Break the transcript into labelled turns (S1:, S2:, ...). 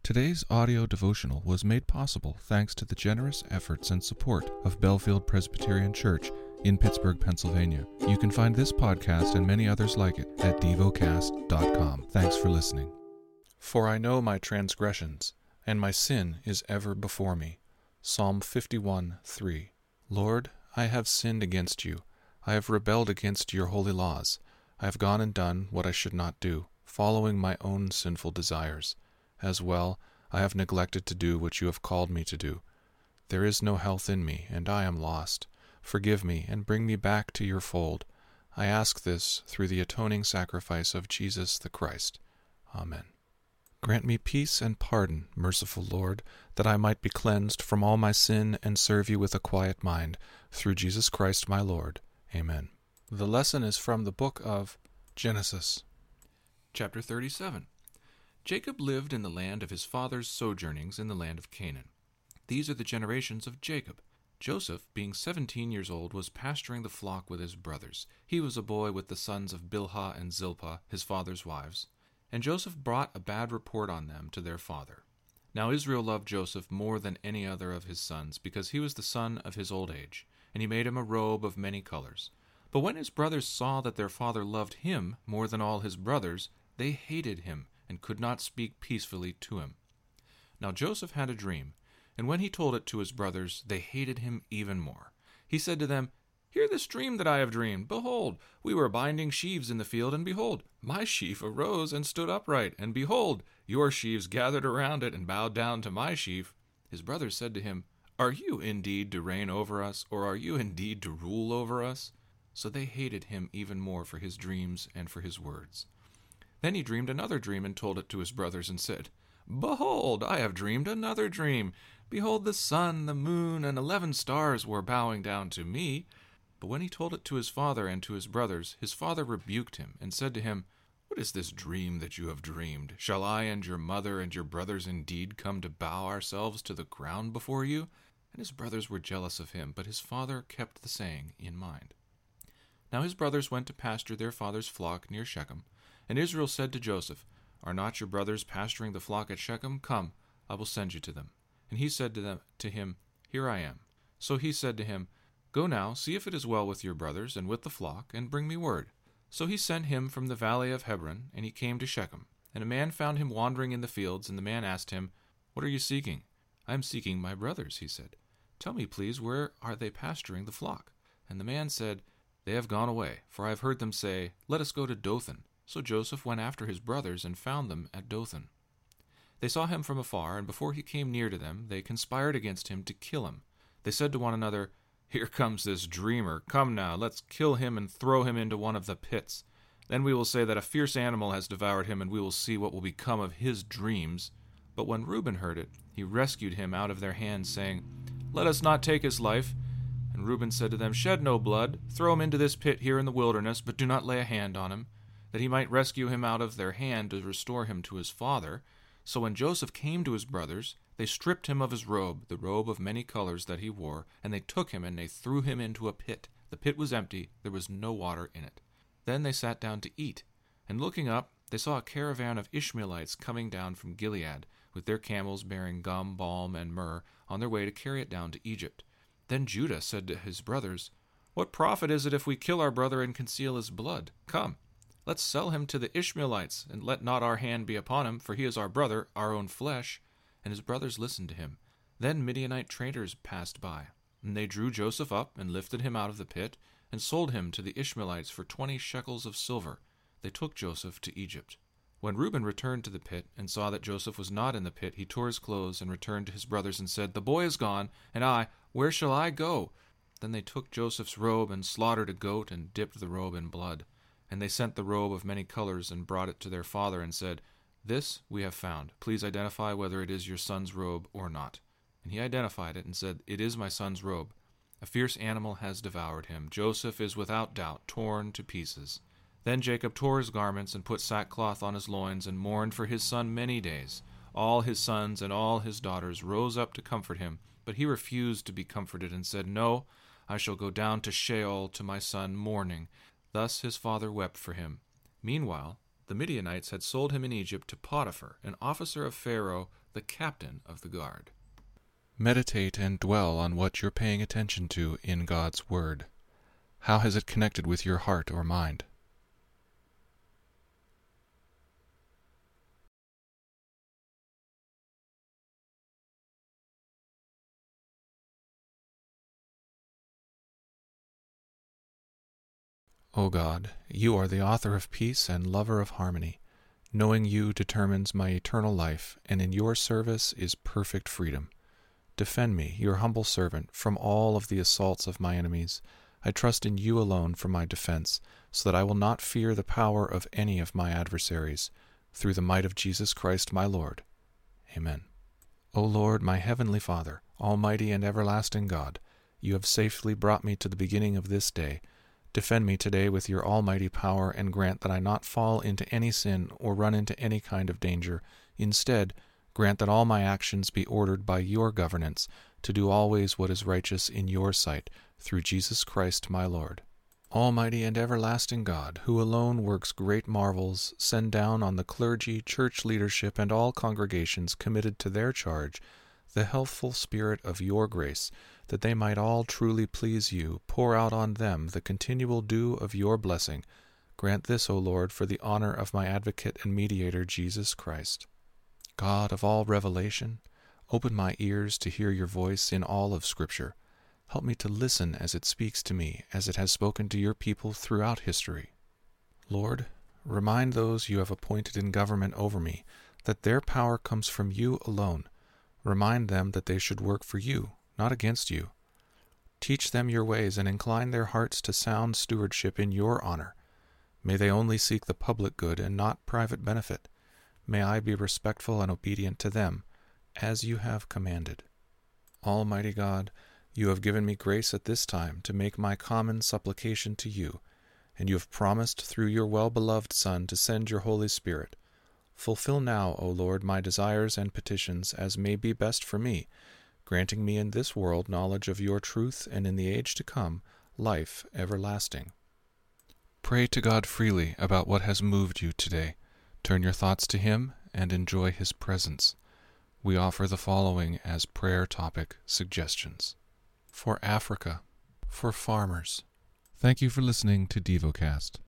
S1: Today's audio devotional was made possible thanks to the generous efforts and support of Bellefield Presbyterian Church in Pittsburgh, Pennsylvania. You can find this podcast and many others like it at devocast.com. Thanks for listening. For I know my transgressions, and my sin is ever before me. Psalm 51:3. Lord, I have sinned against you. I have rebelled against your holy laws. I have gone and done what I should not do, following my own sinful desires. As well, I have neglected to do what you have called me to do. There is no health in me, and I am lost. Forgive me, and bring me back to your fold. I ask this through the atoning sacrifice of Jesus the Christ. Amen. Grant me peace and pardon, merciful Lord, that I might be cleansed from all my sin and serve you with a quiet mind, through Jesus Christ my Lord. Amen. The lesson is from the book of Genesis. Chapter 37. Jacob lived in the land of his father's sojournings in the land of Canaan. These are the generations of Jacob. Joseph, being 17 years old, was pasturing the flock with his brothers. He was a boy with the sons of Bilhah and Zilpah, his father's wives. And Joseph brought a bad report on them to their father. Now Israel loved Joseph more than any other of his sons, because he was the son of his old age, and he made him a robe of many colors. But when his brothers saw that their father loved him more than all his brothers, they hated him, and could not speak peacefully to him. Now Joseph had a dream, and when he told it to his brothers, they hated him even more. He said to them, "Hear this dream that I have dreamed. Behold, we were binding sheaves in the field, and behold, my sheaf arose and stood upright, and behold, your sheaves gathered around it and bowed down to my sheaf." His brothers said to him, "Are you indeed to reign over us, or are you indeed to rule over us?" So they hated him even more for his dreams and for his words. Then he dreamed another dream and told it to his brothers and said, "Behold, I have dreamed another dream. Behold, the sun, the moon, and 11 stars were bowing down to me." But when he told it to his father and to his brothers, his father rebuked him and said to him, "What is this dream that you have dreamed? Shall I and your mother and your brothers indeed come to bow ourselves to the ground before you?" And his brothers were jealous of him, but his father kept the saying in mind. Now his brothers went to pasture their father's flock near Shechem. And Israel said to Joseph, "Are not your brothers pasturing the flock at Shechem? Come, I will send you to them." And he said to him, "Here I am." So he said to him, "Go now, see if it is well with your brothers and with the flock, and bring me word." So he sent him from the valley of Hebron, and he came to Shechem. And a man found him wandering in the fields, and the man asked him, "What are you seeking?" "I am seeking my brothers," he said. "Tell me, please, where are they pasturing the flock?" And the man said, "They have gone away, for I have heard them say, 'Let us go to Dothan.'" So Joseph went after his brothers and found them at Dothan. They saw him from afar, and before he came near to them, they conspired against him to kill him. They said to one another, "Here comes this dreamer. Come now, let's kill him and throw him into one of the pits. Then we will say that a fierce animal has devoured him, and we will see what will become of his dreams." But when Reuben heard it, he rescued him out of their hands, saying, "Let us not take his life." And Reuben said to them, "Shed no blood. Throw him into this pit here in the wilderness, but do not lay a hand on him," that he might rescue him out of their hand to restore him to his father. So when Joseph came to his brothers, they stripped him of his robe, the robe of many colors that he wore, and they took him and they threw him into a pit. The pit was empty, there was no water in it. Then they sat down to eat, and looking up, they saw a caravan of Ishmaelites coming down from Gilead, with their camels bearing gum, balm, and myrrh, on their way to carry it down to Egypt. Then Judah said to his brothers, "What profit is it if we kill our brother and conceal his blood? Come, let's sell him to the Ishmaelites, and let not our hand be upon him, for he is our brother, our own flesh." And his brothers listened to him. Then Midianite traders passed by, and they drew Joseph up and lifted him out of the pit, and sold him to the Ishmaelites for 20 shekels of silver. They took Joseph to Egypt. When Reuben returned to the pit, and saw that Joseph was not in the pit, he tore his clothes, and returned to his brothers, and said, "The boy is gone, and I, where shall I go?" Then they took Joseph's robe, and slaughtered a goat, and dipped the robe in blood. And they sent the robe of many colors and brought it to their father and said, "This we have found. Please identify whether it is your son's robe or not." And he identified it and said, "It is my son's robe. A fierce animal has devoured him. Joseph is without doubt torn to pieces." Then Jacob tore his garments and put sackcloth on his loins and mourned for his son many days. All his sons and all his daughters rose up to comfort him, but he refused to be comforted and said, "No, I shall go down to Sheol to my son mourning." Thus his father wept for him. Meanwhile, the Midianites had sold him in Egypt to Potiphar, an officer of Pharaoh, the captain of the guard. Meditate and dwell on what you're paying attention to in God's Word. How has it connected with your heart or mind? O God, you are the author of peace and lover of harmony. Knowing you determines my eternal life, and in your service is perfect freedom. Defend me, your humble servant, from all of the assaults of my enemies. I trust in you alone for my defense, so that I will not fear the power of any of my adversaries. Through the might of Jesus Christ my Lord. Amen. O Lord, my heavenly Father, almighty and everlasting God, you have safely brought me to the beginning of this day. Defend me today with your almighty power, and grant that I not fall into any sin or run into any kind of danger. Instead, grant that all my actions be ordered by your governance, to do always what is righteous in your sight, through Jesus Christ my Lord. Almighty and everlasting God, who alone works great marvels, send down on the clergy, church leadership, and all congregations committed to their charge the healthful spirit of your grace, that they might all truly please you. Pour out on them the continual dew of your blessing. Grant this, O Lord, for the honor of my advocate and mediator, Jesus Christ. God of all revelation, open my ears to hear your voice in all of Scripture. Help me to listen as it speaks to me, as it has spoken to your people throughout history. Lord, remind those you have appointed in government over me that their power comes from you alone. Remind them that they should work for you, not against you. Teach them your ways and incline their hearts to sound stewardship in your honor. May they only seek the public good and not private benefit. May I be respectful and obedient to them, as you have commanded. Almighty God, you have given me grace at this time to make my common supplication to you, and you have promised through your well-beloved Son to send your Holy Spirit. Fulfill now, O Lord, my desires and petitions as may be best for me, granting me in this world knowledge of your truth, and in the age to come, life everlasting. Pray to God freely about what has moved you today. Turn your thoughts to Him and enjoy His presence. We offer the following as prayer topic suggestions. For Africa, for farmers. Thank you for listening to DevoCast.